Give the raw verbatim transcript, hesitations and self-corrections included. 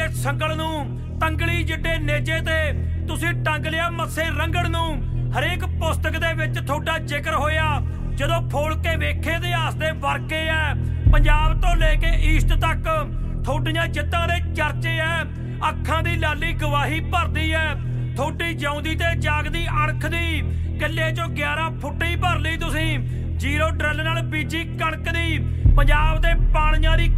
ਸੰਗਲ ਨੂੰ, ਤੰਗਲੀ ਜਿੱਡੇ ਨੇਜੇ ਤੇ ਤੁਸੀਂ ਟੰਗ ਲਿਆ ਮੱਸੇ ਰੰਗੜ ਨੂੰ। ਹਰੇਕ ਪੁਸਤਕ ਦੇ ਵਿੱਚ ਤੁਹਾਡਾ ਜ਼ਿਕਰ ਹੋਇਆ, ਜਦੋਂ ਫੋਲ ਕੇ ਵੇਖੇ ਇਤਿਹਾਸ ਦੇ ਵਰਕੇ ਐ। ਪੰਜਾਬ ਤੋਂ ਲੈ ਕੇ ਈਸਟ ਤੱਕ ਤੁਹਾਡੀਆਂ ਜਿੱਤਾਂ ਦੇ ਚਰਚੇ ਐ। ਅੱਖਾਂ ਦੀ ਲਾਲੀ ਗਵਾਹੀ ਭਰਦੀ ਐ, ਤੁਹਾਡੀ ਜਿਉਂਦੀ ਤੇ ਜਾਗਦੀ ਅਣਖ ਦੀ। ਕਿੱਲੇ ਚੋਂ ਗਿਆਰਾਂ ਫੁੱਟੀ ਭਰ ਲਈ ਤੁਸੀਂ, ਜੀਰੋ ਡਰਿੱਲ ਨਾਲ ਬੀਜੀ ਕਣਕ ਦੀ। ਪੰਜਾਬ ਦੇ ਪਾਣੀਆਂ ਦੀ